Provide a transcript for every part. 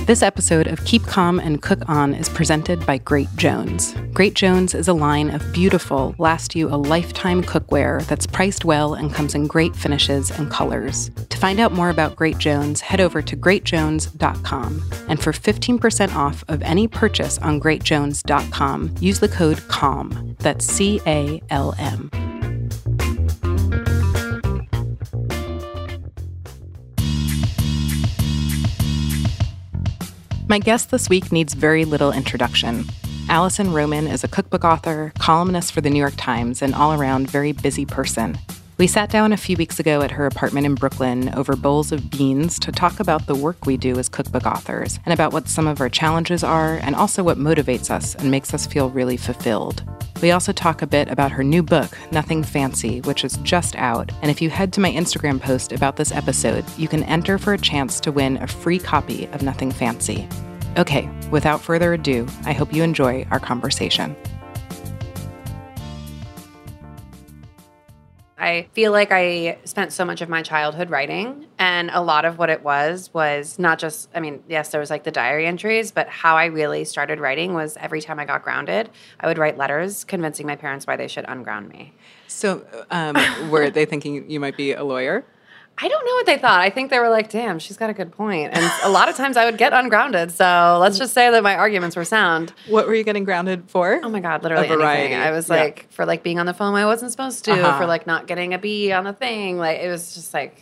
This episode of Keep Calm and Cook On is presented by Great Jones. Great Jones is a line of beautiful, last-you-a-lifetime cookware that's priced well and comes in great finishes and colors. To find out more about Great Jones, head over to greatjones.com. And for 15% off of any purchase on greatjones.com, use the code CALM. That's C-A-L-M. My guest this week needs very little introduction. Alison Roman is a cookbook author, columnist for the New York Times, and all-around very busy person. We sat down a few weeks ago at her apartment in Brooklyn over bowls of beans to talk about the work we do as cookbook authors and about what some of our challenges are and also what motivates us and makes us feel really fulfilled. We also talk a bit about her new book, Nothing Fancy, which is just out. And if you head to my Instagram post about this episode, you can enter for a chance to win a free copy of Nothing Fancy. Okay, without further ado, I hope you enjoy our conversation. I feel like I spent so much of my childhood writing, and a lot of what it was not just, yes, there was like the diary entries, but how I really started writing was every time I got grounded, I would write letters convincing my parents why they should unground me. So were they thinking you might be a lawyer? I don't know what they thought. I think they were like, damn, she's got a good point. And a lot of times I would get ungrounded. So let's just say that my arguments were sound. What were you getting grounded for? Oh my God, literally anything. I was for being on the phone when I wasn't supposed to, for not getting a B on the thing. Like, it was just I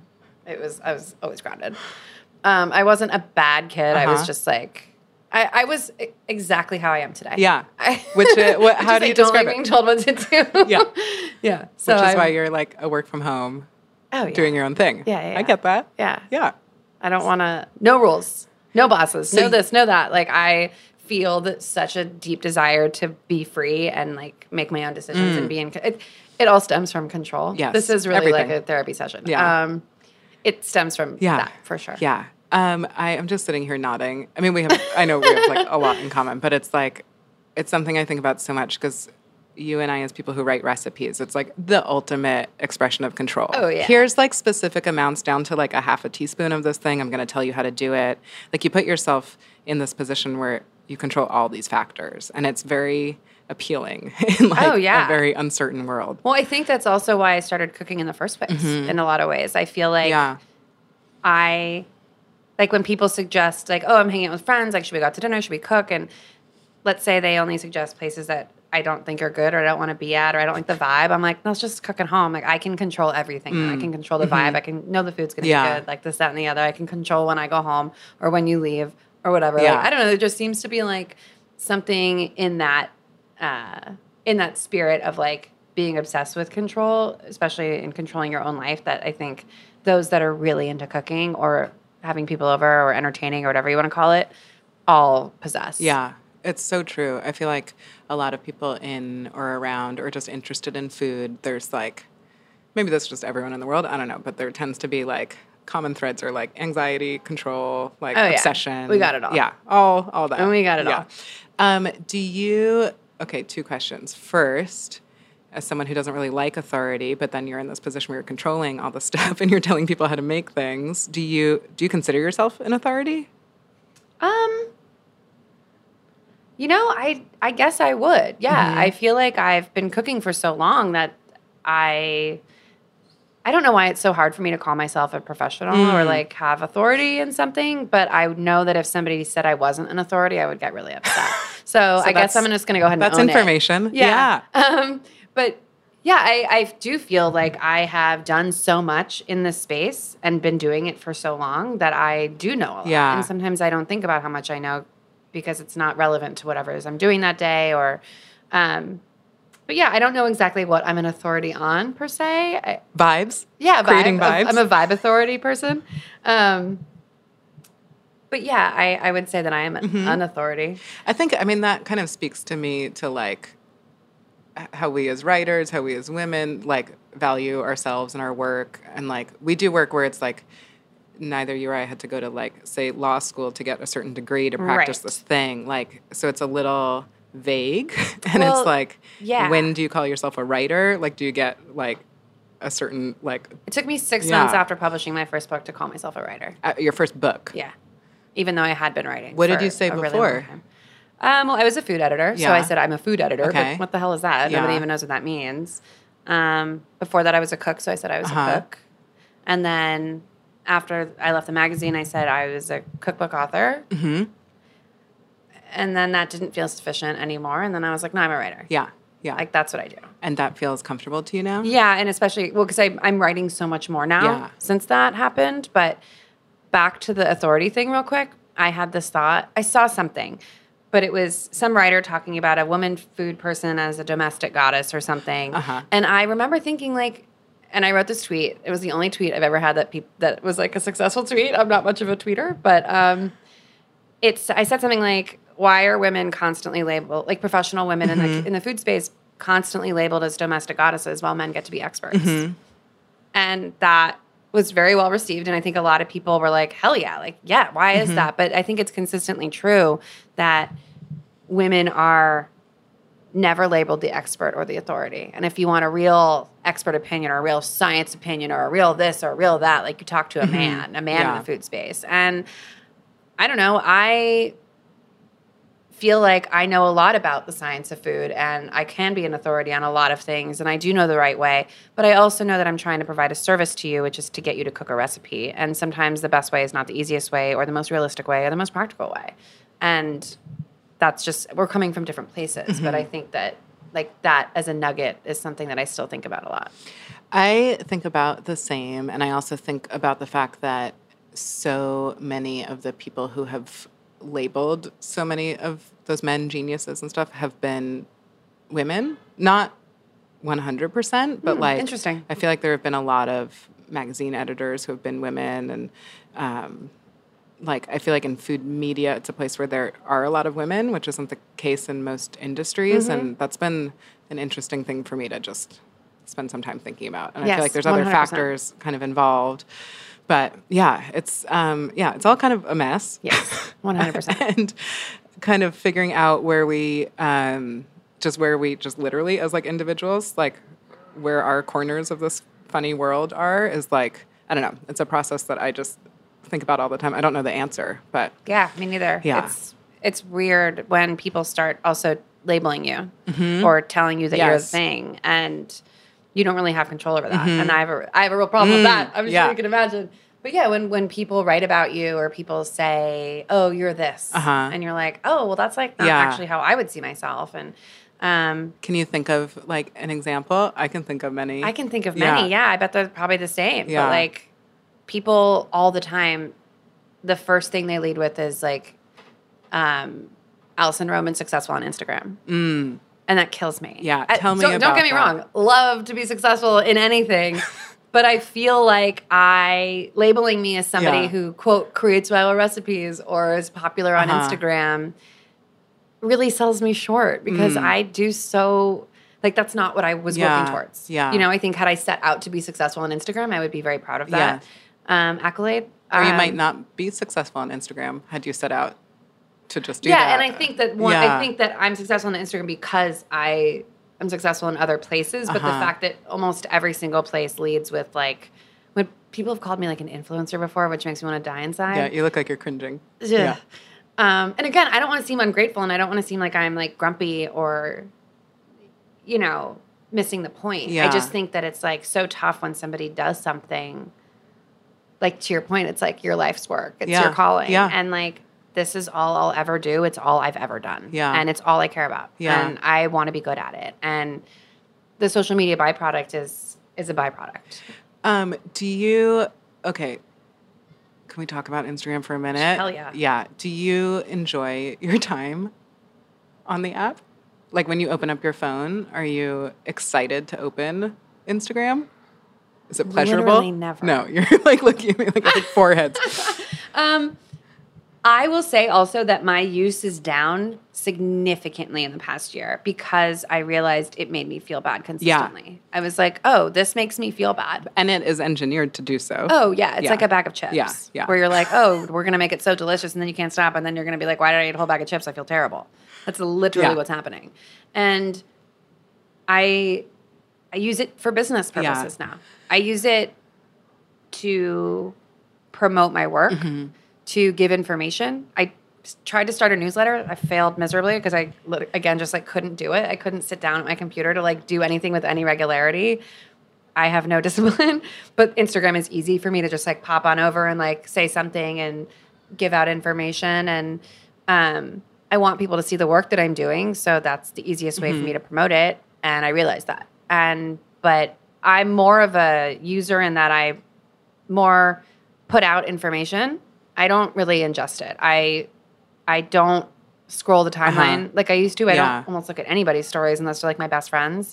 was always grounded. I wasn't a bad kid. I was just I was exactly how I am today. Yeah. How do you describe it? Being told what to do. Yeah. Yeah. So which is why you're like a work from home. Oh, yeah. Doing your own thing. Yeah. I get that. Yeah. Yeah. I don't want to, no rules, no bosses, no this, no that. I feel such a deep desire to be free and make my own decisions and be in, it all stems from control. Yes. This is really everything. like a therapy session. Yeah. It stems from that for sure. Yeah. I am just sitting here nodding. I know we have a lot in common, but it's something I think about so much because you and I, as people who write recipes, it's the ultimate expression of control. Oh, yeah. Here's specific amounts down to a half a teaspoon of this thing. I'm going to tell you how to do it. You put yourself in this position where you control all these factors, and it's very appealing in a very uncertain world. Well, I think that's also why I started cooking in the first place. In a lot of ways, I feel like I when people suggest I'm hanging out with friends, should we go out to dinner? Should we cook? And let's say they only suggest places that I don't think are good or I don't want to be at or I don't like the vibe. I'm like, no, let's just cook at home. I can control everything. I can control the vibe. I can know the food's going to be good, this, that, and the other. I can control when I go home or when you leave or whatever. Yeah. I don't know. There just seems to be something in that spirit of being obsessed with control, especially in controlling your own life, that I think those that are really into cooking or having people over or entertaining or whatever you want to call it all possess. Yeah. It's so true. I feel like a lot of people in or around or just interested in food, there's maybe that's just everyone in the world, I don't know, but there tends to be common threads are anxiety, control, obsession. We got it all. Yeah, all that. And we got it all. Okay, two questions. First, as someone who doesn't really like authority, but then you're in this position where you're controlling all the stuff and you're telling people how to make things, do you consider yourself an authority? I guess I would. Yeah. I feel like I've been cooking for so long that I don't know why it's so hard for me to call myself a professional or have authority in something, but I know that if somebody said I wasn't an authority, I would get really upset. So I guess I'm just going to go ahead and own it. That's information. Yeah. But yeah, I do feel like I have done so much in this space and been doing it for so long that I do know a lot. Yeah. And sometimes I don't think about how much I know because it's not relevant to whatever it is I'm doing that day or but yeah, I don't know exactly what I'm an authority on per se. Vibes? Yeah, creating vibes. I'm a vibe authority person. But yeah, I would say that I am an authority. I think, that kind of speaks to me to how we as writers, how we as women value ourselves and our work. And we do work where it's neither you or I had to go to say law school to get a certain degree to practice this thing. So it's a little vague. And it's when do you call yourself a writer? Do you get a certain It took me 6 months after publishing my first book to call myself a writer. Your first book? Yeah. even though I had been writing. What did you say before? Well, I was a food editor, so I said I'm a food editor, Okay. but what the hell is that? Nobody even knows what that means. Before that, I was a cook, so I said I was a cook. And then after I left the magazine, I said I was a cookbook author. Mm-hmm. And then that didn't feel sufficient anymore. And then I was like, no, I'm a writer. Yeah. Yeah. Like, that's what I do. And that feels comfortable to you now? Yeah, and especially, well, because I'm writing so much more now since that happened. But back to the authority thing real quick, I had this thought. I saw something, but it was some writer talking about a woman food person as a domestic goddess or something. And I remember thinking, like, and I wrote this tweet. It was the only tweet I've ever had that was, like, a successful tweet. I'm not much of a tweeter, but I said something like, why are women constantly labeled, like professional women in the food space, constantly labeled as domestic goddesses while men get to be experts? Mm-hmm. And that was very well received. And I think a lot of people were like, hell yeah. Like, yeah, why is that? But I think it's consistently true that women are never labeled the expert or the authority. And if you want a real expert opinion or a real science opinion or a real this or a real that, like, you talk to a man in the food space. And I don't know, I feel like I know a lot about the science of food, and I can be an authority on a lot of things, and I do know the right way, but I also know that I'm trying to provide a service to you, which is to get you to cook a recipe. And sometimes the best way is not the easiest way or the most realistic way or the most practical way. And that's just, we're coming from different places, but I think that, like, that as a nugget is something that I still think about a lot. I think about the same, and I also think about the fact that so many of the people who have labeled so many of those men geniuses and stuff have been women. Not 100%, but like, interesting. I feel like there have been a lot of magazine editors who have been women, and like, I feel like in food media, it's a place where there are a lot of women, which isn't the case in most industries, and that's been an interesting thing for me to just spend some time thinking about. And I feel like there's other 100%. factors kind of involved. But yeah, it's all kind of a mess. Yes, 100%. And kind of figuring out where we just literally as like individuals, like where our corners of this funny world are is like, I don't know. It's a process that I just think about all the time. I don't know the answer, but yeah, me neither. Yeah. It's weird when people start also labeling you or telling you that you're a thing, and you don't really have control over that. And I have a real problem with that. I'm sure you can imagine. But yeah, when people write about you or people say, "Oh, you're this," and you're like, "Oh, well, that's like not actually how I would see myself." And can you think of like an example? I can think of many. I can think of many. Yeah, I bet they're probably the same. Yeah. But like, people all the time, the first thing they lead with is like, Alison Roman successful on Instagram. And that kills me. Yeah, tell me about that. Don't get me wrong. Love to be successful in anything. But I feel like labeling me as somebody who, quote, creates viral recipes or is popular on Instagram really sells me short, because I do so, like, that's not what I was working towards. Yeah. You know, I think had I set out to be successful on Instagram, I would be very proud of that accolade. Or you might not be successful on Instagram had you set out to just do that. Yeah, and I think that I think that I'm successful on Instagram because I am successful in other places, but the fact that almost every single place leads with, like, when people have called me like an influencer before, which makes me want to die inside. Yeah, you look like you're cringing. Yeah. And again, I don't want to seem ungrateful, and I don't want to seem like I'm like grumpy or, you know, missing the point. Yeah. I just think that it's like so tough when somebody does something, like, to your point, it's like your life's work. It's your calling. Yeah. And like, this is all I'll ever do. It's all I've ever done. Yeah. And it's all I care about. Yeah. And I want to be good at it. And the social media byproduct is a byproduct. Okay, can we talk about Instagram for a minute? Hell yeah. Yeah. Do you enjoy your time on the app? Like, when you open up your phone, are you excited to open Instagram? Is it pleasurable? Literally never. No, you're like looking at me like I have four heads. I will say also that my use is down significantly in the past year because I realized it made me feel bad consistently. Yeah. I was like, oh, this makes me feel bad. And it is engineered to do so. Oh, yeah. It's like a bag of chips. Yeah, yeah. Where you're like, oh, we're going to make it so delicious, and then you can't stop, and then you're going to be like, why did I eat a whole bag of chips? I feel terrible. That's literally what's happening. And I use it for business purposes now. I use it to promote my work, to give information. I tried to start a newsletter. I failed miserably because I, again, just like couldn't do it. I couldn't sit down at my computer to like do anything with any regularity. I have no discipline, but Instagram is easy for me to just like pop on over and like say something and give out information. And I want people to see the work that I'm doing. So that's the easiest way for me to promote it. And I realized that. But I'm more of a user in that I more put out information. I don't really ingest it. I don't scroll the timeline like I used to. I don't almost look at anybody's stories unless they're like my best friends.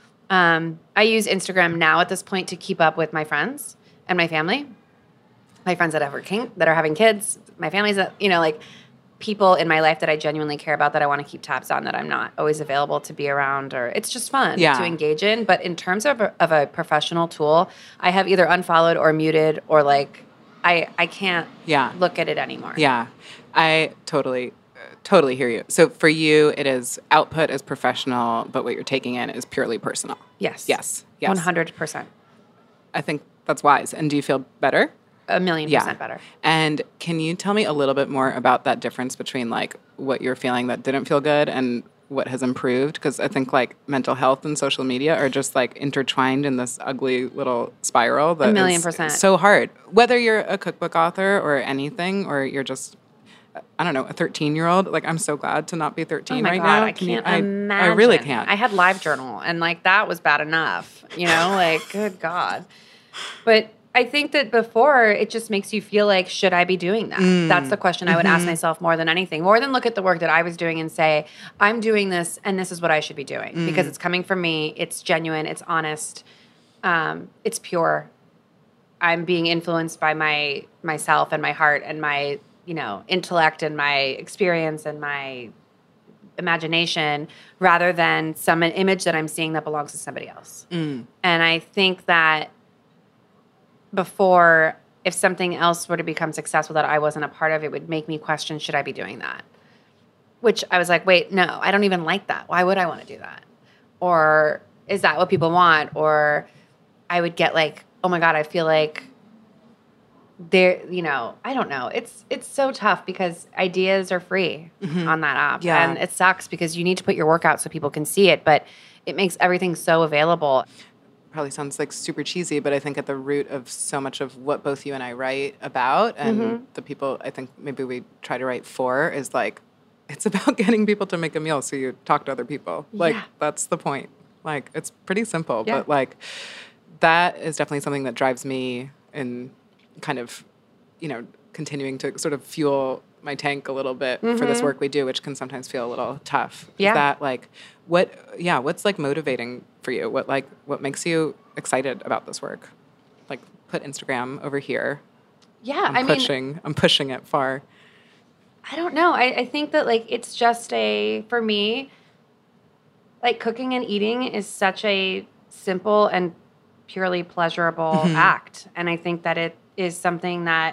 I use Instagram now at this point to keep up with my friends and my family. My friends that are having kids, my family's that, you know, like people in my life that I genuinely care about that I want to keep tabs on that I'm not always available to be around, or it's just fun to engage in. But in terms of a professional tool, I have either unfollowed or muted or like I can't look at it anymore. Yeah, I totally hear you. So for you, it is output is professional, but what you're taking in is purely personal. Yes. 100%. I think that's wise. And do you feel better? 1,000,000% better. And can you tell me a little bit more about that difference between like what you're feeling that didn't feel good and what has improved? Because I think like mental health and social media are just like intertwined in this ugly little spiral that 1,000,000%. is so hard. Whether you're a cookbook author or anything, or you're just, I don't know, a 13-year-old. Like, I'm so glad to not be 13 right now. I can't imagine. I really can't. I had LiveJournal, and like that was bad enough, you know, like good God. But I think that before, it just makes you feel like, should I be doing that? That's the question I would ask myself more than anything. More than look at the work that I was doing and say, I'm doing this and this is what I should be doing. Because it's coming from me, it's genuine, it's honest, it's pure. I'm being influenced by myself and my heart and my, you know, intellect and my experience and my imagination rather than some image that I'm seeing that belongs to somebody else. And I think that before, if something else were to become successful that I wasn't a part of, it would make me question, should I be doing that? Which I was like, wait, no, I don't even like that. Why would I want to do that? Or is that what people want? Or I would get like, oh my God, I feel like there, you know, I don't know. It's so tough because ideas are free on that app. And it sucks because you need to put your work out so people can see it, but it makes everything so available. Probably sounds like super cheesy, but I think at the root of so much of what both you and I write about and the people I think maybe we try to write for is like, it's about getting people to make a meal so you talk to other people. Like, that's the point. Like, it's pretty simple, but like that is definitely something that drives me in kind of, you know, continuing to sort of fuel my tank a little bit for this work we do, which can sometimes feel a little tough. Is that like, what's like motivating for you? What makes you excited about this work? Like, put Instagram over here. Yeah. I'm pushing it far. I don't know. I think that like, it's just for me, like cooking and eating is such a simple and purely pleasurable act. And I think that it is something that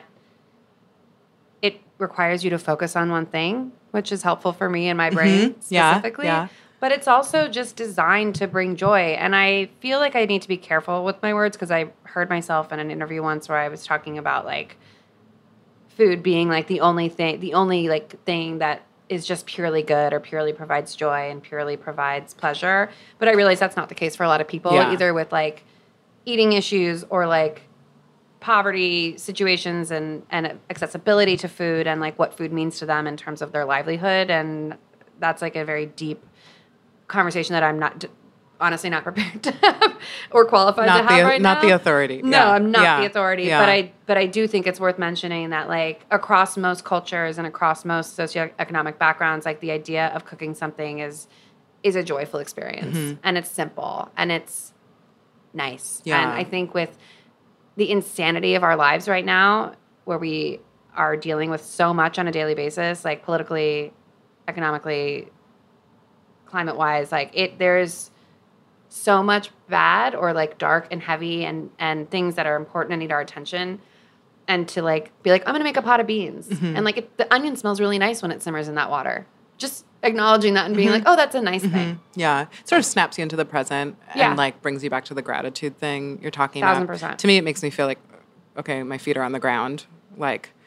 it requires you to focus on one thing, which is helpful for me and my brain specifically. Yeah. But it's also just designed to bring joy. And I feel like I need to be careful with my words because I heard myself in an interview once where I was talking about like food being like the only like thing that is just purely good or purely provides joy and purely provides pleasure. But I realize that's not the case for a lot of people, either with like eating issues or like poverty situations and accessibility to food and like what food means to them in terms of their livelihood. And that's like a very deep conversation that I'm honestly not prepared to have or qualified to have right now. Not the authority. No, I'm not the authority. Yeah. But I do think it's worth mentioning that like across most cultures and across most socioeconomic backgrounds, like the idea of cooking something is a joyful experience. And it's simple and it's nice. Yeah. And I think with the insanity of our lives right now, where we are dealing with so much on a daily basis, like politically, economically, climate-wise, like there's so much bad or like dark and heavy and things that are important and need our attention. And to like be like, I'm going to make a pot of beans. And like the onion smells really nice when it simmers in that water. Just acknowledging that and being like, oh, that's a nice thing. Yeah. It sort of snaps you into the present and like brings you back to the gratitude thing you're talking 1,000%. about. To me, it makes me feel like, okay, my feet are on the ground. Like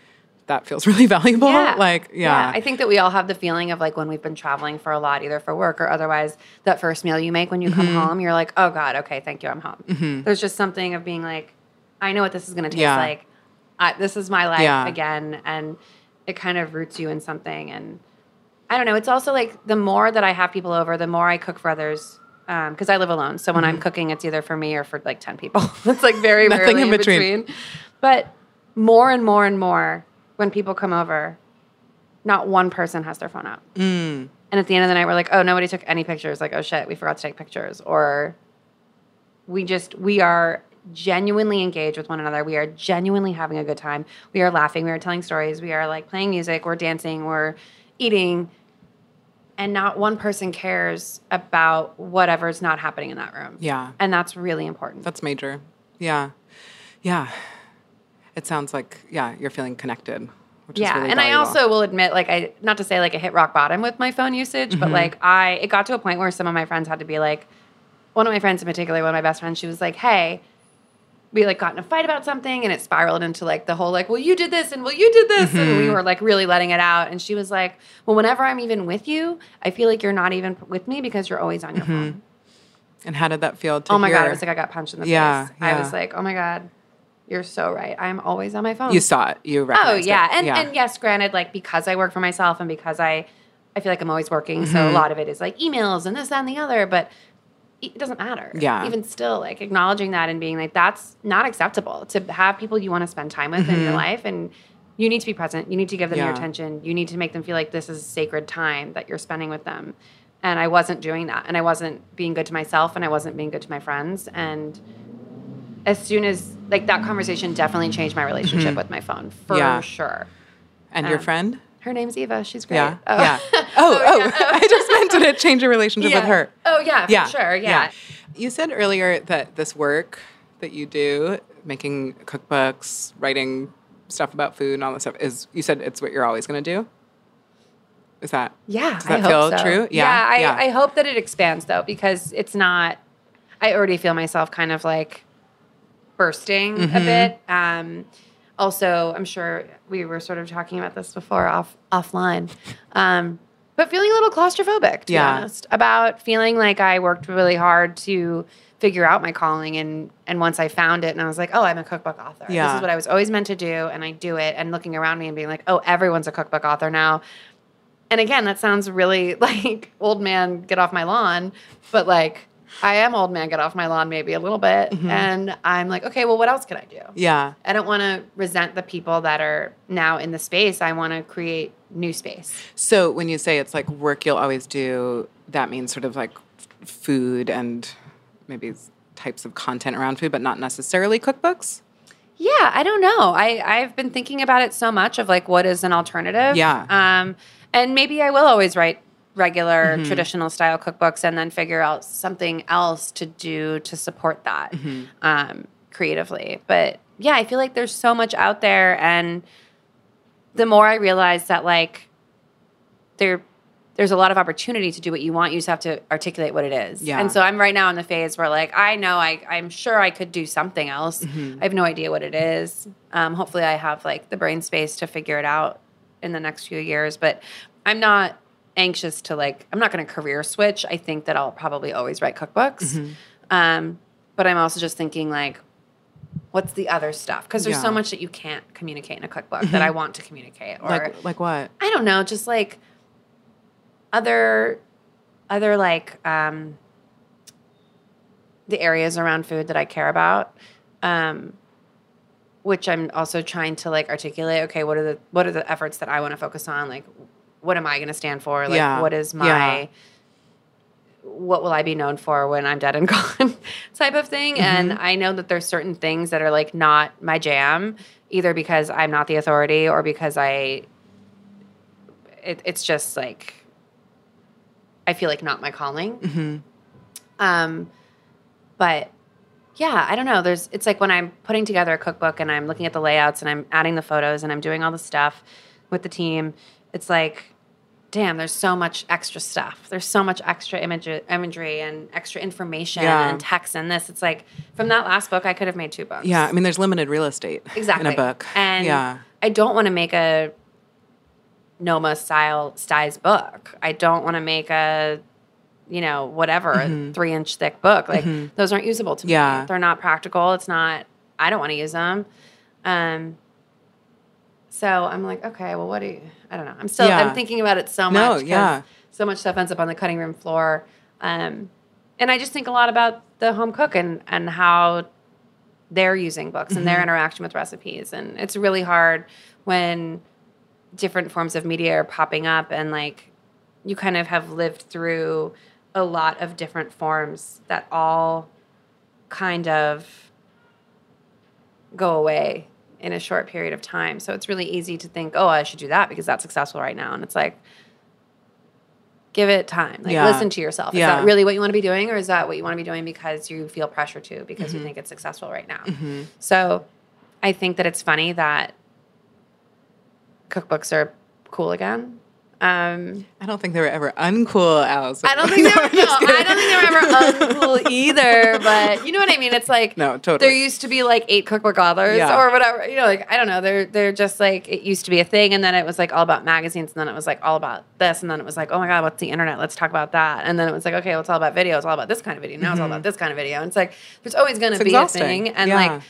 that feels really valuable. Yeah. I think that we all have the feeling of like when we've been traveling for a lot, either for work or otherwise, that first meal you make when you come home, you're like, oh God, okay, thank you, I'm home. There's just something of being like, I know what this is going to taste like. This is my life again. And it kind of roots you in something. And I don't know. It's also like the more that I have people over, the more I cook for others. Because I live alone. So when I'm cooking, it's either for me or for like 10 people. It's like very rarely in between. But more and more and more, when people come over, not one person has their phone out. And at the end of the night, we're like, oh, nobody took any pictures. Like, oh shit, we forgot to take pictures. Or we are genuinely engaged with one another. We are genuinely having a good time. We are laughing. We are telling stories. We are like playing music. We're dancing. We're eating. And not one person cares about whatever's not happening in that room. Yeah. And that's really important. That's major. Yeah. Yeah. It sounds like, you're feeling connected, which is really valuable. I also will admit, like, not to say like I hit rock bottom with my phone usage, but like it got to a point where some of my friends had to be like, one of my friends in particular, one of my best friends, she was like, hey, we like got in a fight about something and it spiraled into like the whole like, well, you did this and well, you did this. And we were like really letting it out. And she was like, well, whenever I'm even with you, I feel like you're not even with me because you're always on your phone. And how did that feel to Oh my hear? God, it was like I got punched in the face. I was like, oh my God, you're so right. I'm always on my phone. You saw it. You recognized it. And yes, granted, like because I work for myself and because I feel like I'm always working. So a lot of it is like emails and this, that, and the other. But it doesn't matter. Yeah. Even still, like acknowledging that and being like, that's not acceptable to have people you want to spend time with in your life. And you need to be present. You need to give them your attention. You need to make them feel like this is sacred time that you're spending with them. And I wasn't doing that. And I wasn't being good to myself and I wasn't being good to my friends. And as soon as, like, that conversation definitely changed my relationship with my phone, for sure. And your friend? Her name's Eva. She's great. Yeah. I just meant to change your relationship with her. Oh, yeah, for sure. Yeah. You said earlier that this work that you do, making cookbooks, writing stuff about food and all this stuff, you said it's what you're always going to do? Is that? Yeah. Does that feel true? Yeah. I hope that it expands, though, because it's not, I already feel myself kind of like bursting a bit. Also, I'm sure we were sort of talking about this before offline, but feeling a little claustrophobic, to be honest, about feeling like I worked really hard to figure out my calling. And once I found it and I was like, oh, I'm a cookbook author. Yeah. This is what I was always meant to do. And I do it. And looking around me and being like, oh, everyone's a cookbook author now. And again, that sounds really like old man, get off my lawn. But like, I am old man, get off my lawn maybe a little bit. And I'm like, okay, well, what else can I do? Yeah. I don't want to resent the people that are now in the space. I want to create new space. So when you say it's like work you'll always do, that means sort of like food and maybe types of content around food, but not necessarily cookbooks? Yeah, I don't know. I've been thinking about it so much of like what is an alternative. Yeah. And maybe I will always write regular traditional style cookbooks and then figure out something else to do to support that creatively. But yeah, I feel like there's so much out there, and the more I realize that like there's a lot of opportunity to do what you want, you just have to articulate what it is. Yeah. And so I'm right now in the phase where like I know I'm sure I could do something else. I have no idea what it is. Hopefully I have like the brain space to figure it out in the next few years, but I'm not anxious to like, I'm not going to career switch. I think that I'll probably always write cookbooks. But I'm also just thinking like, what's the other stuff? Because there's so much that you can't communicate in a cookbook that I want to communicate. Or like what? I don't know, just like other like the areas around food that I care about, which I'm also trying to like articulate. Okay, what are the efforts that I want to focus on? Like, what am I going to stand for? Like, what is my, what will I be known for when I'm dead and gone type of thing. And I know that there's certain things that are like not my jam, either because I'm not the authority or because it's just like, I feel like not my calling. But yeah, I don't know. It's like when I'm putting together a cookbook and I'm looking at the layouts and I'm adding the photos and I'm doing all the stuff with the team, it's like, damn, there's so much extra stuff. There's so much extra imagery and extra information and text and this. It's like from that last book, I could have made 2 books. Yeah, I mean, there's limited real estate in a book. And I don't want to make a Noma style size book. I don't want to make a, whatever, 3-inch thick book. Like those aren't usable to me. They're not practical. I don't want to use them. So I'm like, okay, well, I don't know. I'm thinking about it so much. So much stuff ends up on the cutting room floor. And I just think a lot about the home cook and how they're using books and their interaction with recipes. And it's really hard when different forms of media are popping up and like you kind of have lived through a lot of different forms that all kind of go away in a short period of time. So it's really easy to think, oh, I should do that because that's successful right now. And it's like, give it time. Like, listen to yourself. Is that really what you want to be doing? Or is that what you want to be doing because you feel pressure to, because you think it's successful right now? So I think that it's funny that cookbooks are cool again. I don't think they were ever uncool, Allison. I don't think they were ever uncool either. But you know what I mean? It's like, no, totally. There used to be like 8 cookbook authors or whatever. Like, I don't know. They're just like, it used to be a thing, and then it was like all about magazines, and then it was like all about this, and then it was like, oh my God, what's the internet? Let's talk about that. And then it was like, okay, well, it's all about video. It's all about this kind of video. Now it's all about this kind of video. And it's like, there's always going to be exhausting. A thing. And like,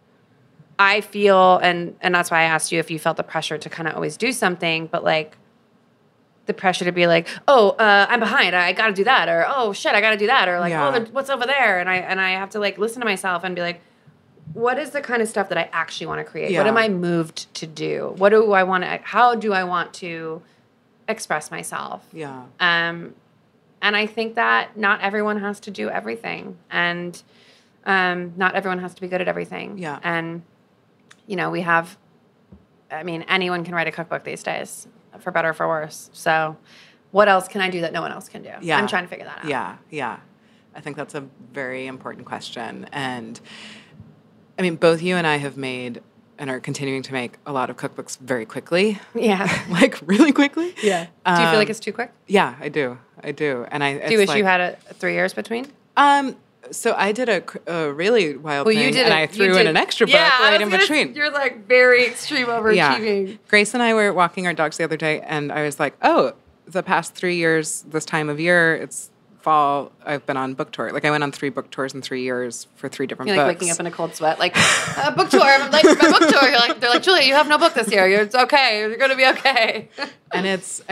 I feel, and that's why I asked you if you felt the pressure to kind of always do something, but like, the pressure to be like, oh, I'm behind. I got to do that. Or, oh, shit, I got to do that. Or like, oh, what's over there? And I have to like listen to myself and be like, what is the kind of stuff that I actually want to create? Yeah. What am I moved to do? What do I want to, how do I want to express myself? Yeah. And I think that not everyone has to do everything. And not everyone has to be good at everything. Yeah. And, we have, anyone can write a cookbook these days, for better or for worse. So what else can I do that no one else can do? Yeah. I'm trying to figure that out. Yeah. I think that's a very important question. And both you and I have made and are continuing to make a lot of cookbooks very quickly. Yeah. Like really quickly. Yeah. Do you feel like it's too quick? Yeah, I do. And do you wish you had 3 years between? So I did a really wild thing, and I threw in an extra book right in between. You're like very extreme overachieving. Yeah. Grace and I were walking our dogs the other day, and I was like, oh, the past 3 years, this time of year, it's fall, I've been on book tour. Like I went on 3 book tours in 3 years for 3 different books. You're like waking up in a cold sweat, like, book tour, like my book tour. They're like, Julia, you have no book this year. It's okay. You're going to be okay. And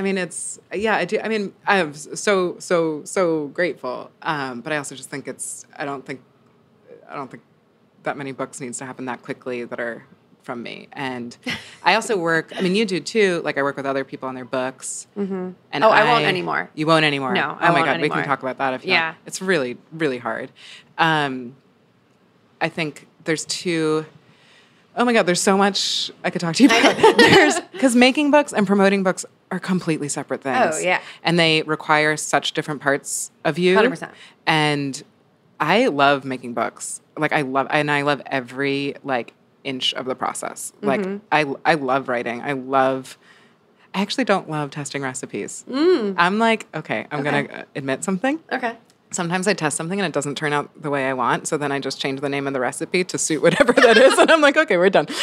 I do. I'm so grateful. But I also just think I don't think that many books needs to happen that quickly that are from me. And I also work, you do too, like I work with other people on their books. Mm-hmm. And I won't anymore. You won't anymore? No, I won't anymore. Oh my God, we can talk about that if you want. It's really, really hard. I think there's there's so much I could talk to you about. Because making books and promoting books are completely separate things. Oh, yeah. And they require such different parts of you. 100%. And I love making books. Like I love every inch of the process. Mm-hmm. Like I love writing. I actually don't love testing recipes. I'm like, okay, I'm going to admit something. Okay. Sometimes I test something and it doesn't turn out the way I want, so then I just change the name of the recipe to suit whatever that is, and I'm like, okay, we're done.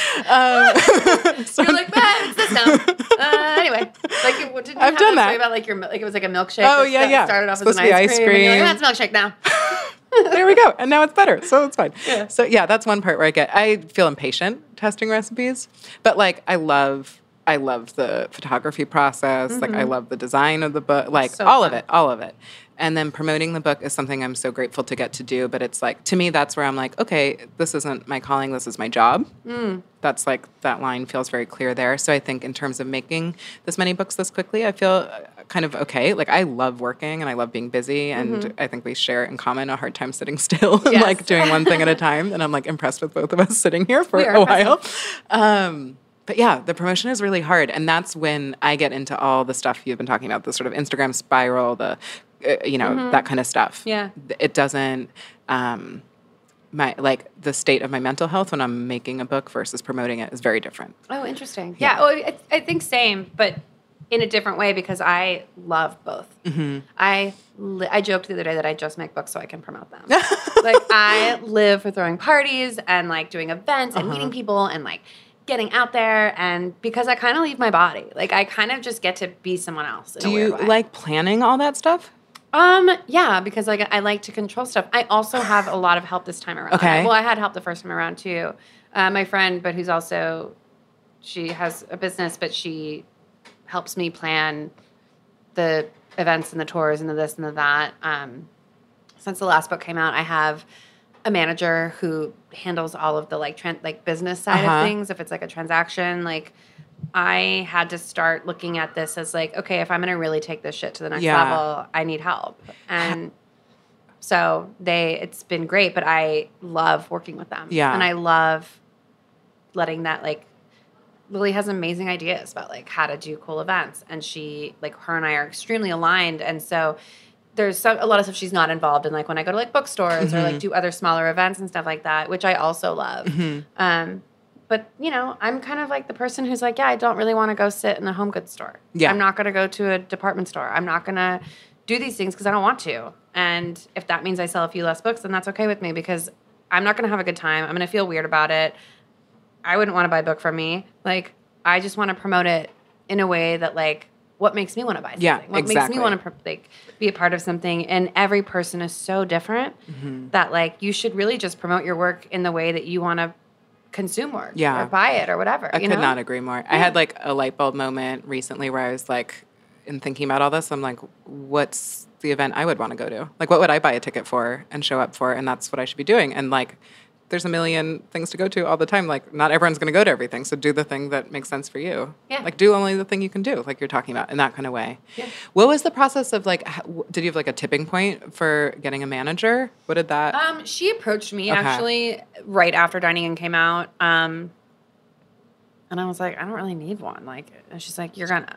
So you're like, it's this now. Anyway, didn't you I've done that. About it was like a milkshake. Oh yeah. Started off supposed as an ice cream. And you're like, that's milkshake now. There we go, and now it's better, so it's fine. Yeah. So yeah, that's one part where I feel impatient testing recipes, but I love the photography process. Mm-hmm. Like I love the design of the book, so all fun. of it. And then promoting the book is something I'm so grateful to get to do. But it's to me, that's where I'm like, okay, this isn't my calling. This is my job. That's that line feels very clear there. So I think in terms of making this many books this quickly, I feel kind of okay. Like I love working and I love being busy. And I think we share in common a hard time sitting still and doing one thing at a time. And I'm impressed with both of us sitting here for a while. But yeah, the promotion is really hard. And that's when I get into all the stuff you've been talking about, the sort of Instagram spiral, the that kind of stuff. Yeah. It doesn't, the state of my mental health when I'm making a book versus promoting it is very different. Oh, interesting. Yeah. Oh, I think same, but in a different way because I love both. Mm-hmm. I joked the other day that I just make books so I can promote them. I live for throwing parties and doing events and meeting people and getting out there, and because I kind of leave my body. Like, I kind of just get to be someone else in a weird way. Do you like planning all that stuff? Yeah, because like I like to control stuff. I also have a lot of help this time around. Okay. I had help the first time around too. My friend, but who's also, she has a business, but she helps me plan the events and the tours and the this and the that. Since the last book came out, I have a manager who handles all of the like business side of things. If it's like a transaction, like I had to start looking at this as like, okay, if I'm going to really take this shit to the next level, I need help. And so it's been great, but I love working with them. Yeah. And I love letting that, like, Lily has amazing ideas about like how to do cool events. And her and I are extremely aligned. And so there's a lot of stuff she's not involved in, like when I go to like bookstores or like do other smaller events and stuff like that, which I also love. But, I'm kind of like the person who's like, yeah, I don't really want to go sit in a home goods store. Yeah. I'm not going to go to a department store. I'm not going to do these things because I don't want to. And if that means I sell a few less books, then that's okay with me because I'm not going to have a good time. I'm going to feel weird about it. I wouldn't want to buy a book from me. Like, I just want to promote it in a way that, like, what makes me want to buy something? Yeah, what makes me want to be a part of something? And every person is so different that, like, you should really just promote your work in the way that you want to consume work or buy it or whatever. I could not agree more. I had like a light bulb moment recently where I was like, in thinking about all this, I'm like, what's the event I would want to go to? Like, what would I buy a ticket for and show up for? And that's what I should be doing. And like, there's a million things to go to all the time. Like, not everyone's going to go to everything. So do the thing that makes sense for you. Yeah. Like, do only the thing you can do, like you're talking about, in that kind of way. Yeah. What was the process of, like, did you have, like, a tipping point for getting a manager? What did that? She approached me, actually, right after Dining In came out. And I was like, I don't really need one. Like, and she's like, you're gonna.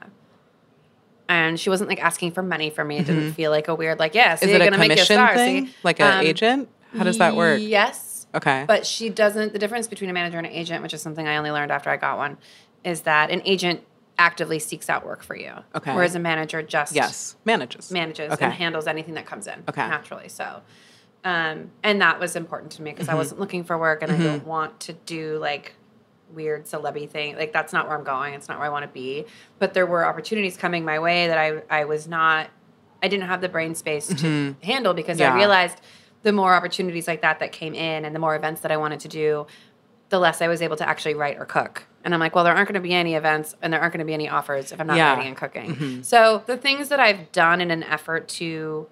And she wasn't, like, asking for money from me. It didn't feel like a weird, like, yeah, so you're going to make you a star. Thing? Like an agent? How does that work? Yes. Okay. But she doesn't, the difference between a manager and an agent, which is something I only learned after I got one, is that an agent actively seeks out work for you. Okay. Whereas a manager just manages and handles anything that comes in naturally. So, and that was important to me because I wasn't looking for work and I don't want to do like weird celeb-y thing. Like, that's not where I'm going. It's not where I want to be. But there were opportunities coming my way that I didn't have the brain space to handle because I realized the more opportunities like that came in and the more events that I wanted to do, the less I was able to actually write or cook. And I'm like, well, there aren't going to be any events and there aren't going to be any offers if I'm not writing and cooking. So the things that I've done in an effort to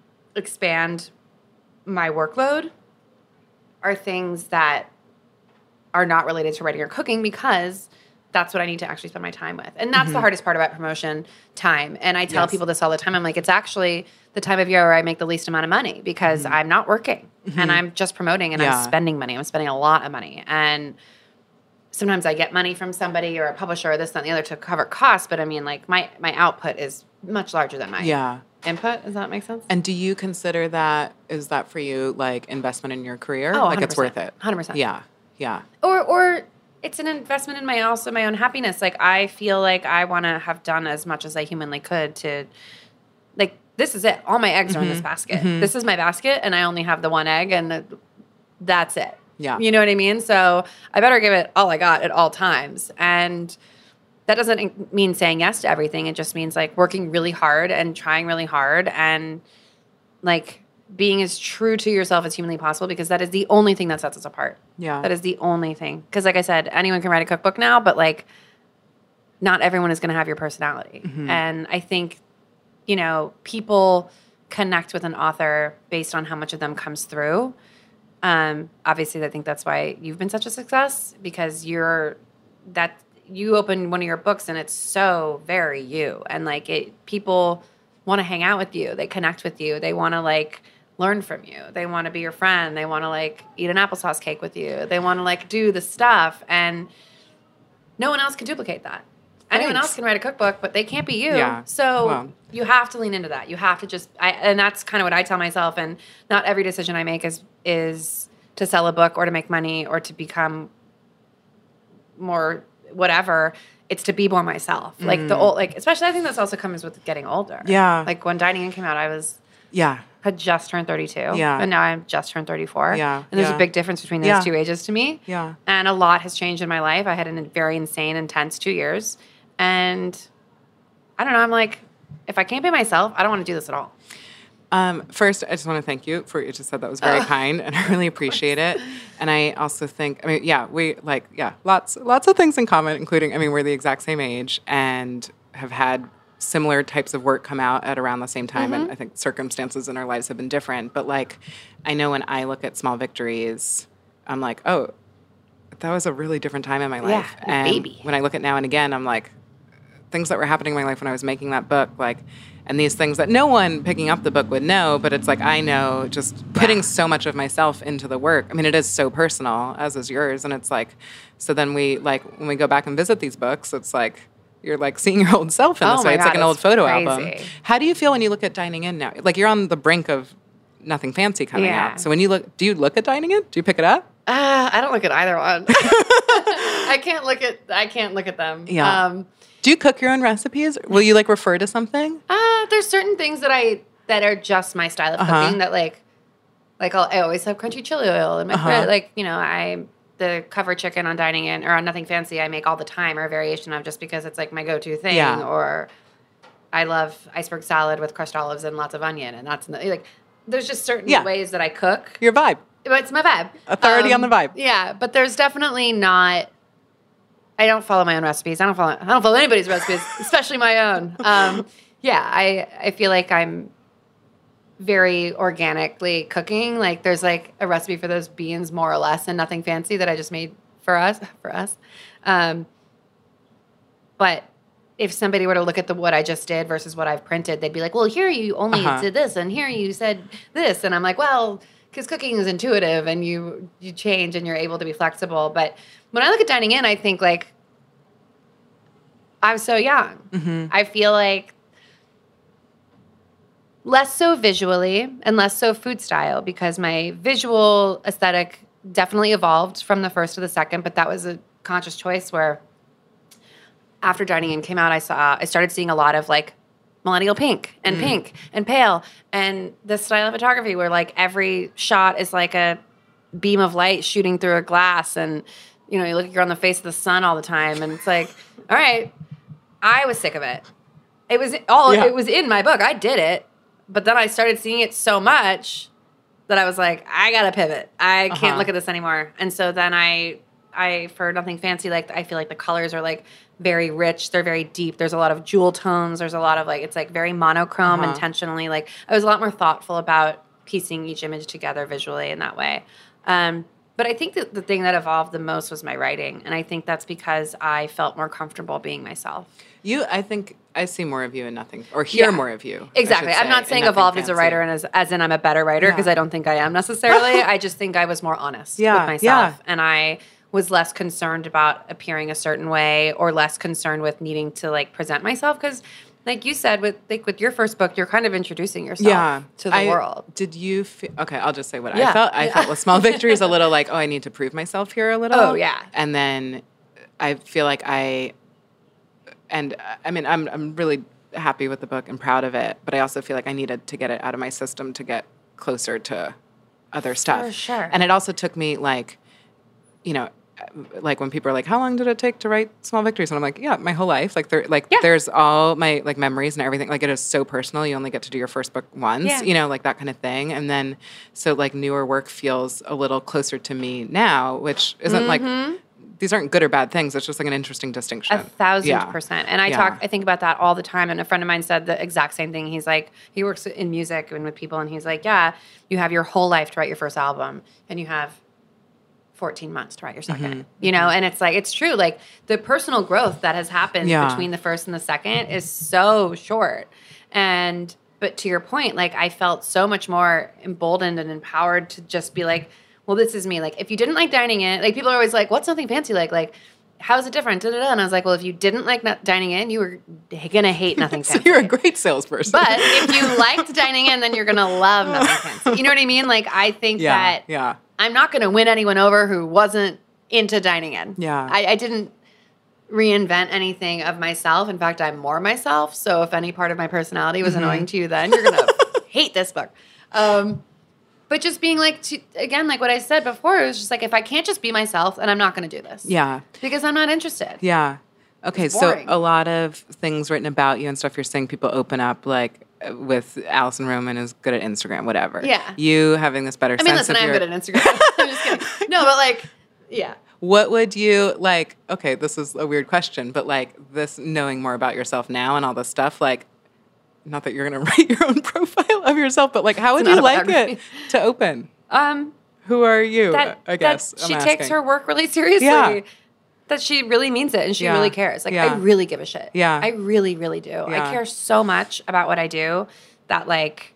expand my workload are things that are not related to writing or cooking because that's what I need to actually spend my time with. And that's the hardest part about promotion, time. And I tell people this all the time. I'm like, it's actually the time of year where I make the least amount of money because I'm not working and I'm just promoting and I'm spending money. I'm spending a lot of money. And sometimes I get money from somebody or a publisher or this, that, and the other to cover costs. But I mean, like, my output is much larger than my input. Does that make sense? And do you consider that, is that for you, like, investment in your career? Oh, 100%. Like, it's worth it? 100%. Yeah. Yeah. Or it's an investment in my own happiness. Like, I feel like I want to have done as much as I humanly could to, like, this is it. All my eggs are in this basket. This is my basket, and I only have the one egg, and that's it. Yeah. You know what I mean? So I better give it all I got at all times. And that doesn't mean saying yes to everything. It just means, like, working really hard and trying really hard and, like, being as true to yourself as humanly possible because that is the only thing that sets us apart. Yeah. That is the only thing. Because, like I said, anyone can write a cookbook now, but, like, not everyone is going to have your personality. And I think, people connect with an author based on how much of them comes through. Obviously, I think that's why you've been such a success because you open one of your books and it's so very you. And, like, people want to hang out with you. They connect with you. They want to, like, learn from you. They want to be your friend. They want to, like, eat an applesauce cake with you. They want to, like, do the stuff. And no one else can duplicate that. Anyone else can write a cookbook, but they can't be you. Yeah. So you have to lean into that. You have to just, and that's kind of what I tell myself. And not every decision I make is to sell a book or to make money or to become more whatever. It's to be more myself. Like, especially I think that's also comes with getting older. Yeah. Like, when Dining In came out, I was... Yeah. had just turned 32. Yeah. And now I'm just turned 34. Yeah. And there's a big difference between those two ages to me. Yeah. And a lot has changed in my life. I had a very insane, intense 2 years. And I don't know. I'm like, if I can't be myself, I don't want to do this at all. First, I just want to thank you for what you just said. That was very kind, and I really appreciate it. And I also think, I mean, we lots of things in common, including, I mean, we're the exact same age and have had similar types of work come out at around the same time. And I think circumstances in our lives have been different. But like, I know when I look at Small Victories, I'm like, oh, that was a really different time in my life. Yeah, and baby. When I look at Now and Again, I'm like, things that were happening in my life when I was making that book, like, and these things that no one picking up the book would know, but it's like I know just putting so much of myself into the work. I mean, it is so personal, as is yours, and it's like, so then we, like, when we go back and visit these books, it's like you're like seeing your old self in this way. It's like an old photo album. How do you feel when you look at Dining In now? Like, you're on the brink of Nothing Fancy coming out. So when you look, do you look at Dining In? Do you pick it up? I don't look at either one. I can't look at them. Yeah. Do you cook your own recipes? Will you like refer to something? There's certain things that are just my style of cooking that like I always have crunchy chili oil in my fridge. Like, you know, the cover chicken on Dining In or on Nothing Fancy I make all the time, or a variation of, just because it's like my go-to thing. Yeah. Or I love iceberg salad with crushed olives and lots of onion, and that's like, there's just certain ways that I cook. Your vibe. It's my vibe. Authority on the vibe. Yeah, but there's definitely not. I don't follow my own recipes. I don't follow anybody's recipes, especially my own. I feel like I'm very organically cooking. Like, there's like a recipe for those beans, more or less, and Nothing Fancy that I just made for us. But if somebody were to look at what I just did versus what I've printed, they'd be like, well, here you only did this, and here you said this. And I'm like, well, because cooking is intuitive, and you change, and you're able to be flexible. But when I look at Dining In, I think, like, I'm so young. Mm-hmm. I feel like less so visually and less so food style, because my visual aesthetic definitely evolved from the first to the second, but that was a conscious choice where after Dining In came out, I started seeing a lot of like millennial pink and pale, and this style of photography where like every shot is like a beam of light shooting through a glass, and you know, you're on the face of the sun all the time, and it's like, all right, I was sick of it. It was in my book. I did it, but then I started seeing it so much that I was like, I gotta pivot. I can't look at this anymore. And so then I for Nothing Fancy, like, I feel like the colors are like very rich. They're very deep. There's a lot of jewel tones. There's a lot of like, it's like very monochrome intentionally. Like, I was a lot more thoughtful about piecing each image together visually in that way. But I think that the thing that evolved the most was my writing. And I think that's because I felt more comfortable being myself. I think I see more of you in Nothing, or hear more of you. Exactly. I'm not saying evolved as a writer and as in I'm a better writer, because I don't think I am necessarily. I just think I was more honest with myself. Yeah. And I was less concerned about appearing a certain way, or less concerned with needing to like present myself. Because like you said, with your first book, you're kind of introducing yourself to the world. Did you okay, I'll just say what I felt. I felt with Small Victories a little like, oh, I need to prove myself here a little. Oh, yeah. And then I feel like I'm really happy with the book and proud of it, but I also feel like I needed to get it out of my system to get closer to other stuff. For sure. And it also took me like, you know, like when people are like, how long did it take to write Small Victories? And I'm like, my whole life. Like, there's all my like memories and everything. Like, it is so personal. You only get to do your first book once, you know, like that kind of thing. And then, so like newer work feels a little closer to me now, which isn't like, these aren't good or bad things. It's just like an interesting distinction. 1,000%. And I think about that all the time. And a friend of mine said the exact same thing. He's like, he works in music and with people, and he's like, yeah, you have your whole life to write your first album, and you have 14 months to write your second, you know? And it's like, it's true. Like, the personal growth that has happened between the first and the second is so short. But to your point, like, I felt so much more emboldened and empowered to just be like, well, this is me. Like, if you didn't like Dining In, like, people are always like, what's Nothing Fancy like? Like, how is it different? Da-da-da. And I was like, well, if you didn't like Dining In, you were going to hate Nothing Fancy. So you're a great salesperson. But if you liked Dining In, then you're going to love Nothing Fancy. You know what I mean? Like, I think that I'm not going to win anyone over who wasn't into Dining In. Yeah. I didn't reinvent anything of myself. In fact, I'm more myself. So if any part of my personality was annoying to you then, you're going to hate this book. But just being like, again, like what I said before, it was just like, if I can't just be myself, then I'm not going to do this. Yeah. Because I'm not interested. Yeah. Okay, so a lot of things written about you and stuff, you're saying people open up, like, with Alison Roman is good at Instagram, whatever. Yeah. You having this better sense listen, I'm good at Instagram. I'm just kidding. No, but like, yeah. What would you, like, okay, this is a weird question, but like this knowing more about yourself now and all this stuff, like, not that you're going to write your own profile of yourself, but like, how would you like it to open? Who are you, I guess? She takes her work really seriously. Yeah. That she really means it and she really cares. Like, I really give a shit. Yeah. I really, really do. Yeah. I care so much about what I do that, like,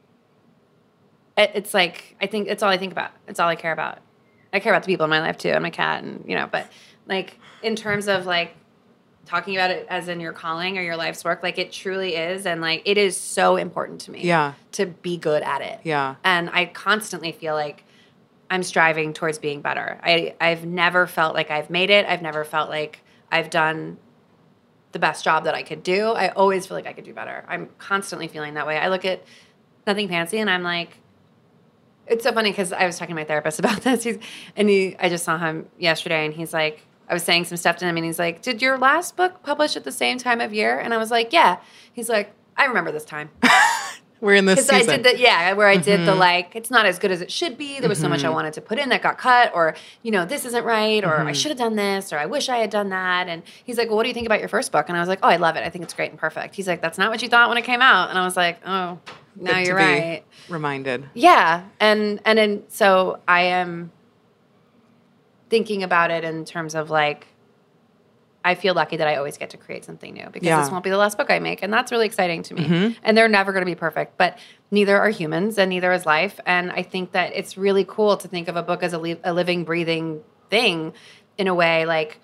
it's like, I think it's all I think about. It's all I care about. I care about the people in my life, too, and my cat, and, you know, but, like, in terms of, like, talking about it as in your calling or your life's work, like, it truly is, and, like, it is so important to me to be good at it. Yeah. And I constantly feel like I'm striving towards being better. I've never felt like I've made it. I've never felt like I've done the best job that I could do. I always feel like I could do better. I'm constantly feeling that way. I look at Nothing Fancy and I'm like, it's so funny because I was talking to my therapist about this. I just saw him yesterday and he's like, I was saying some stuff to him and he's like, did your last book publish at the same time of year? And I was like, yeah. He's like, I remember this time. We're in this season. Because I did where I did the, like, it's not as good as it should be. There was so much I wanted to put in that got cut, or, you know, this isn't right, or I should have done this, or I wish I had done that. And he's like, well, what do you think about your first book? And I was like, oh, I love it. I think it's great and perfect. He's like, that's not what you thought when it came out. And I was like, oh, now you're right. Reminded. Yeah. And so I am thinking about it in terms of, like, I feel lucky that I always get to create something new because this won't be the last book I make. And that's really exciting to me. And they're never going to be perfect, but neither are humans and neither is life. And I think that it's really cool to think of a book as a living, breathing thing in a way. Like,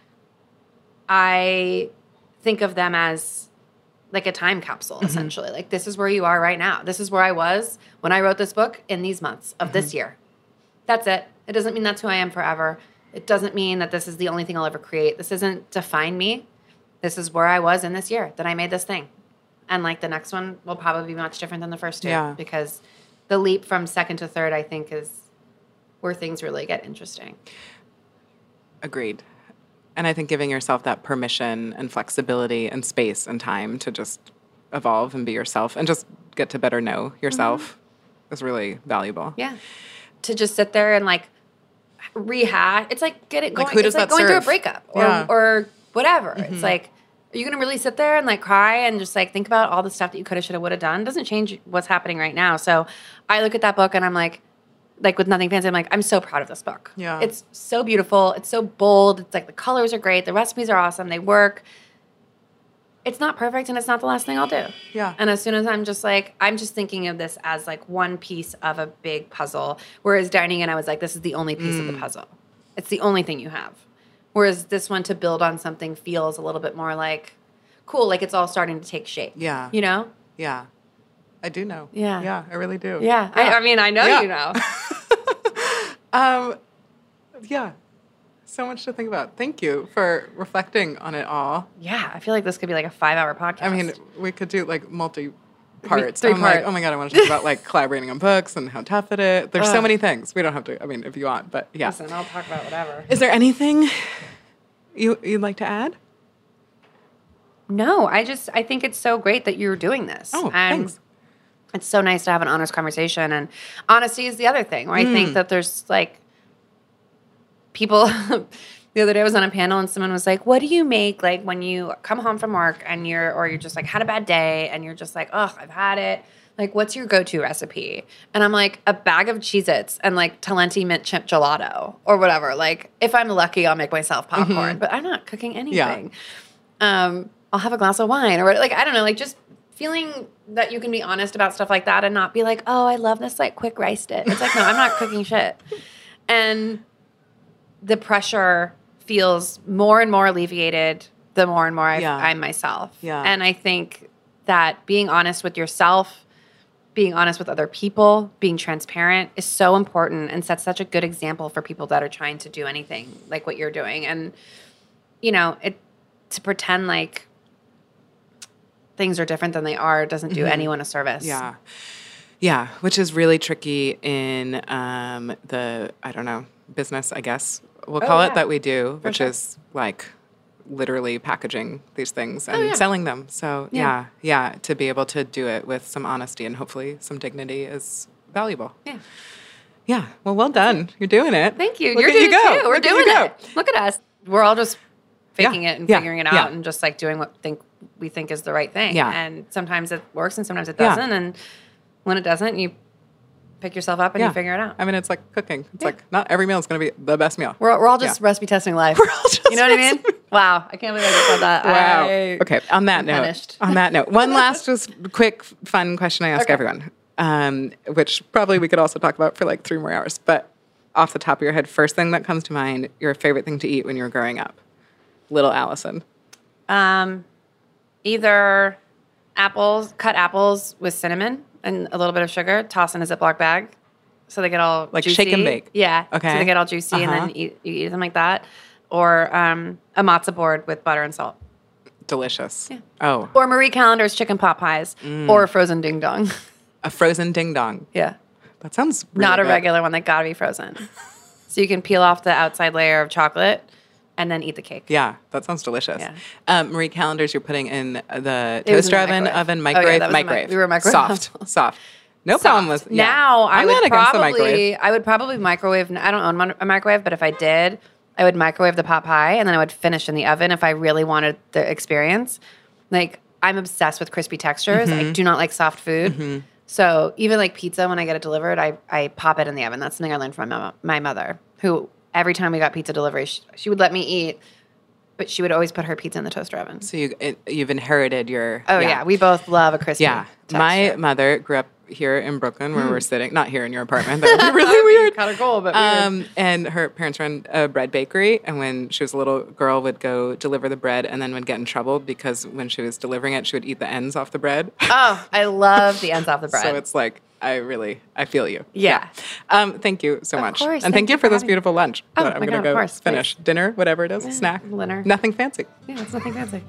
I think of them as like a time capsule, essentially. Like, this is where you are right now. This is where I was when I wrote this book in these months of this year. That's it. It doesn't mean that's who I am forever. It doesn't mean that this is the only thing I'll ever create. This doesn't define me. This is where I was in this year that I made this thing. And, like, the next one will probably be much different than the first two because the leap from second to third, I think, is where things really get interesting. Agreed. And I think giving yourself that permission and flexibility and space and time to just evolve and be yourself and just get to better know yourself is really valuable. Yeah. To just sit there and, like, rehash. It's like going through a breakup or whatever. It's like, are you going to really sit there and, like, cry and just, like, think about all the stuff that you could have, should have, would have done? It doesn't change what's happening right now. So I look at that book and I'm like with Nothing Fancy, I'm like, I'm so proud of this book. Yeah. It's so beautiful. It's so bold. It's like the colors are great. The recipes are awesome. They work. It's not perfect and it's not the last thing I'll do. Yeah. And as soon as I'm just thinking of this as, like, one piece of a big puzzle. Whereas Dining In, I was like, this is the only piece of the puzzle. It's the only thing you have. Whereas this one, to build on something, feels a little bit more like, cool, like it's all starting to take shape. Yeah. You know? Yeah. I do know. Yeah. Yeah, I really do. Yeah. I mean, I know you know. Yeah. So much to think about. Thank you for reflecting on it all. Yeah. I feel like this could be like a 5-hour podcast. I mean, we could do, like, multi-parts. 3-part. Like, oh my God, I want to talk about, like, collaborating on books and how tough it is. There's so many things. We don't have to, I mean, if you want, but yeah. Listen, I'll talk about whatever. Is there anything you'd like to add? No, I think it's so great that you're doing this. Oh, thanks. It's so nice to have an honest conversation. And honesty is the other thing where I think that there's, like, people. The other day I was on a panel and someone was like, what do you make, like, when you come home from work and you're just, like, had a bad day and you're just like, ugh, I've had it. Like, what's your go-to recipe? And I'm like, a bag of Cheez-Its and, like, Talenti mint chip gelato or whatever. Like, if I'm lucky, I'll make myself popcorn. But I'm not cooking anything. Yeah. I'll have a glass of wine or, like, I don't know, like, just feeling that you can be honest about stuff like that and not be like, oh, I love this, like, quick rice dish. It's like, no, I'm not cooking shit. And the pressure feels more and more alleviated the more and more I'm myself. Yeah. And I think that being honest with yourself, being honest with other people, being transparent is so important and sets such a good example for people that are trying to do anything like what you're doing. And, you know, to pretend like things are different than they are doesn't do anyone a service. Yeah. Yeah, which is really tricky in business, I guess we'll call it, that we do, which is like literally packaging these things and selling them. So yeah, to be able to do it with some honesty and hopefully some dignity is valuable. Yeah. Yeah. Well done. You're doing it. Thank you. You're doing it too. We're doing it. Look at us. We're all just faking it and figuring it out and just like doing what we think is the right thing. Yeah. And sometimes it works and sometimes it doesn't. And when it doesn't, you pick yourself up and you figure it out. I mean, it's like cooking. It's like not every meal is going to be the best meal. We're all just recipe testing life. We're all just, you know what I mean? Wow. I can't believe I just said that. Wow. Okay. On that note, one last just quick fun question I ask everyone, which probably we could also talk about for like 3 more hours. But off the top of your head, first thing that comes to mind, your favorite thing to eat when you were growing up? Little Allison. Either cut apples with cinnamon and a little bit of sugar, toss in a Ziploc bag so they get all like juicy. Shake and bake. Yeah. Okay. So they get all juicy and then you eat them like that. Or a matzo board with butter and salt. Delicious. Yeah. Oh. Or Marie Callender's chicken pot pies or a frozen ding dong. A frozen ding dong. Yeah. That sounds really not a good. regular one. They got to be frozen. So you can peel off the outside layer of chocolate and then eat the cake. Yeah, that sounds delicious. Yeah. Marie Callender's, you're putting in the toaster oven, microwave. We were microwave. Soft. No problem with. Yeah. Now I would probably microwave. I don't own a microwave, but if I did, I would microwave the pot pie and then I would finish in the oven if I really wanted the experience. Like I'm obsessed with crispy textures. I do not like soft food. So even like pizza, when I get it delivered, I pop it in the oven. That's something I learned from my mother, who every time we got pizza delivery, she would let me eat, but she would always put her pizza in the toaster oven. So you've inherited your... Oh, yeah. We both love a crispy texture. My mother grew up here in Brooklyn where we're sitting. Not here in your apartment. That would be really weird. Kind of cool, but weird. And her parents ran a bread bakery, and when she was a little girl, would go deliver the bread and then would get in trouble because when she was delivering it, she would eat the ends off the bread. Oh, I love the ends off the bread. So it's like... I feel you. Yeah. Thank you so much. Course, and thank you for this beautiful lunch. Oh, I'm going to go finish. Please. Dinner, whatever it is, snack. Dinner. Nothing fancy. Yeah, it's nothing fancy.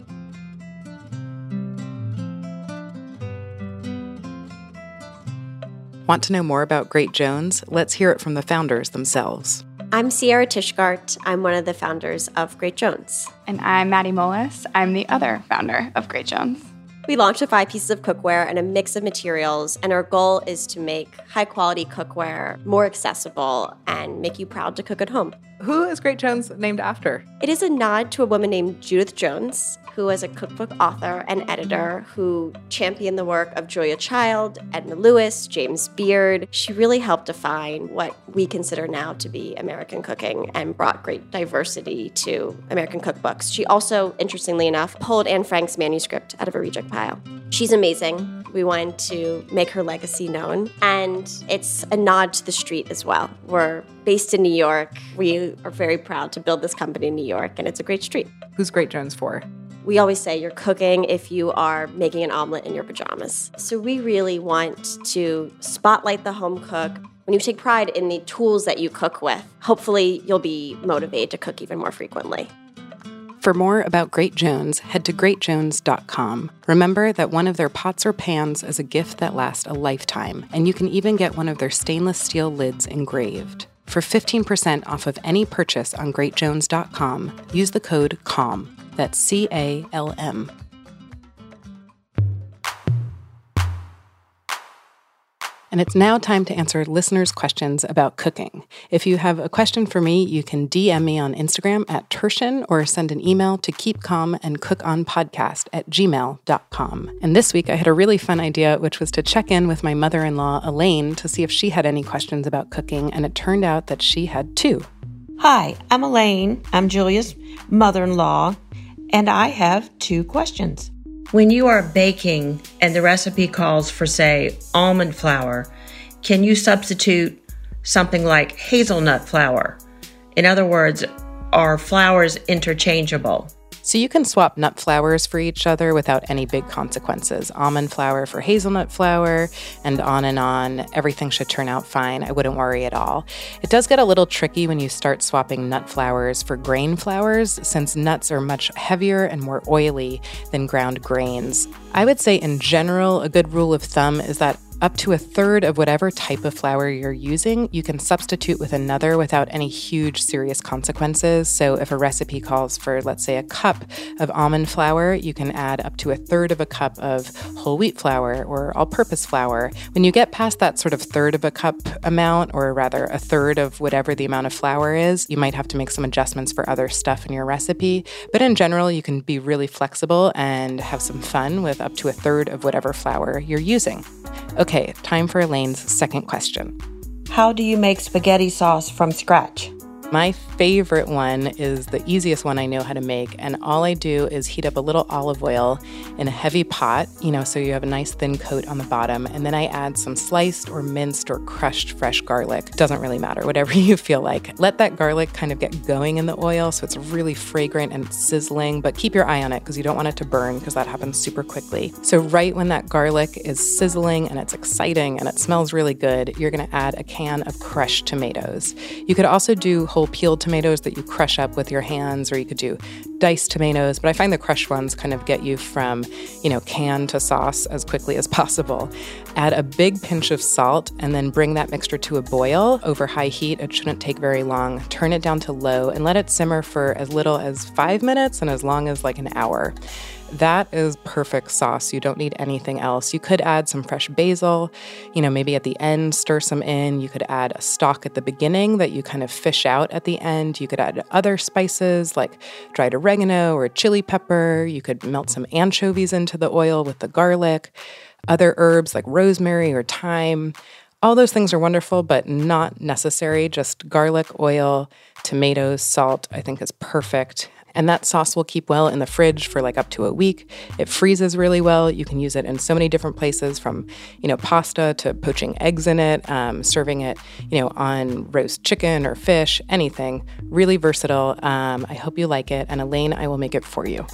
Want to know more about Great Jones? Let's hear it from the founders themselves. I'm Sierra Tishgart. I'm one of the founders of Great Jones. And I'm Maddie Molis. I'm the other founder of Great Jones. We launched with 5 pieces of cookware and a mix of materials, and our goal is to make high-quality cookware more accessible and make you proud to cook at home. Who is Great Jones named after? It is a nod to a woman named Judith Jones, who was a cookbook author and editor who championed the work of Julia Child, Edna Lewis, James Beard. She really helped define what we consider now to be American cooking and brought great diversity to American cookbooks. She also, interestingly enough, pulled Anne Frank's manuscript out of a reject pile. She's amazing. We wanted to make her legacy known, and it's a nod to the street as well. We're based in New York. We are very proud to build this company in New York, and it's a great street. Who's Great Jones for? We always say you're cooking if you are making an omelet in your pajamas. So we really want to spotlight the home cook. When you take pride in the tools that you cook with, hopefully you'll be motivated to cook even more frequently. For more about Great Jones, head to greatjones.com. Remember that one of their pots or pans is a gift that lasts a lifetime, and you can even get one of their stainless steel lids engraved. For 15% off of any purchase on greatjones.com, use the code CALM. That's CALM. And it's now time to answer listeners' questions about cooking. If you have a question for me, you can DM me on Instagram at Tertian or send an email to keepcalmandcookonpodcast@gmail.com. And this week I had a really fun idea, which was to check in with my mother-in-law, Elaine, to see if she had any questions about cooking, and it turned out that she had 2. Hi, I'm Elaine. I'm Julia's mother-in-law, and I have 2 questions. When you are baking and the recipe calls for, say, almond flour, can you substitute something like hazelnut flour? In other words, are flours interchangeable? So you can swap nut flours for each other without any big consequences. Almond flour for hazelnut flour, and on. Everything should turn out fine. I wouldn't worry at all. It does get a little tricky when you start swapping nut flours for grain flours, since nuts are much heavier and more oily than ground grains. I would say in general, a good rule of thumb is that Up to a third of whatever type of flour you're using, you can substitute with another without any huge serious consequences. So if a recipe calls for, let's say, a cup of almond flour, you can add up to a third of a cup of whole wheat flour or all-purpose flour. When you get past that sort of third of a cup amount, or rather a third of whatever the amount of flour is, you might have to make some adjustments for other stuff in your recipe. But in general, you can be really flexible and have some fun with up to a third of whatever flour you're using. Okay, time for Elaine's second question. How do you make spaghetti sauce from scratch? My favorite one is the easiest one I know how to make, and all I do is heat up a little olive oil in a heavy pot, so you have a nice thin coat on the bottom, and then I add some sliced or minced or crushed fresh garlic. Doesn't really matter, whatever you feel like. Let that garlic kind of get going in the oil so it's really fragrant and sizzling, but keep your eye on it because you don't want it to burn because that happens super quickly. So right when that garlic is sizzling and it's exciting and it smells really good, you're going to add a can of crushed tomatoes. You could also do whole peeled tomatoes that you crush up with your hands, or you could do diced tomatoes, but I find the crushed ones kind of get you from, can to sauce as quickly as possible. Add a big pinch of salt and then bring that mixture to a boil over high heat. It shouldn't take very long. Turn it down to low and let it simmer for as little as 5 minutes and as long as like an hour. That is perfect sauce. You don't need anything else. You could add some fresh basil, maybe at the end, stir some in. You could add a stalk at the beginning that you kind of fish out at the end. You could add other spices like dried oregano or chili pepper. You could melt some anchovies into the oil with the garlic, other herbs like rosemary or thyme. All those things are wonderful, but not necessary. Just garlic, oil, tomatoes, salt, I think is perfect. And that sauce will keep well in the fridge for like up to a week. It freezes really well. You can use it in so many different places, from, pasta to poaching eggs in it, serving it, on roast chicken or fish, anything. Really versatile. I hope you like it. And Elaine, I will make it for you.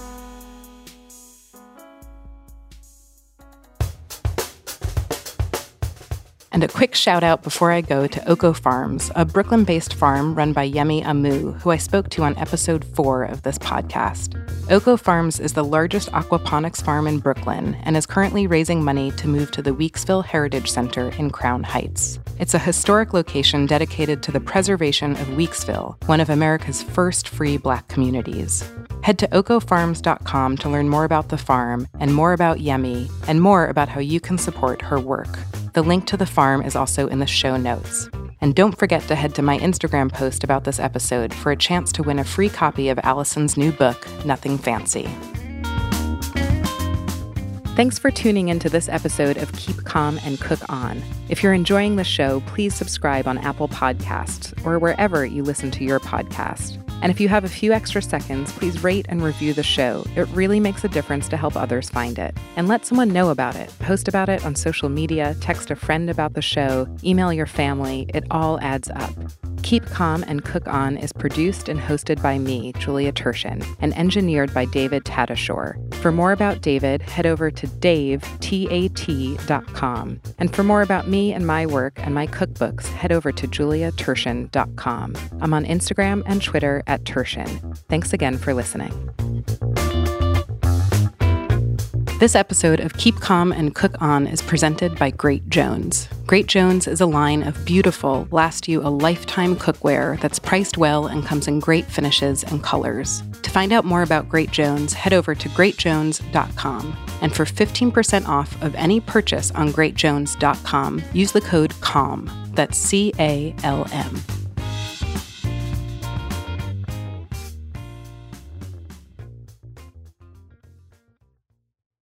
And a quick shout out before I go to Oko Farms, a Brooklyn-based farm run by Yemi Amu, who I spoke to on episode 4 of this podcast. Oko Farms is the largest aquaponics farm in Brooklyn and is currently raising money to move to the Weeksville Heritage Center in Crown Heights. It's a historic location dedicated to the preservation of Weeksville, one of America's first free Black communities. Head to okofarms.com to learn more about the farm and more about Yemi and more about how you can support her work. The link to the farm is also in the show notes. And don't forget to head to my Instagram post about this episode for a chance to win a free copy of Allison's new book, Nothing Fancy. Thanks for tuning into this episode of Keep Calm and Cook On. If you're enjoying the show, please subscribe on Apple Podcasts or wherever you listen to your podcast. And if you have a few extra seconds, please rate and review the show. It really makes a difference to help others find it. And let someone know about it. Post about it on social media, text a friend about the show, email your family. It all adds up. Keep Calm and Cook On is produced and hosted by me, Julia Turshen, and engineered by David Tatasciore. For more about David, head over to davetat.com. And for more about me and my work and my cookbooks, head over to juliaturshen.com. I'm on Instagram and Twitter at Turshen. Thanks again for listening. This episode of Keep Calm and Cook On is presented by Great Jones. Great Jones is a line of beautiful, last-you-a-lifetime cookware that's priced well and comes in great finishes and colors. To find out more about Great Jones, head over to greatjones.com. And for 15% off of any purchase on greatjones.com, use the code CALM. That's CALM.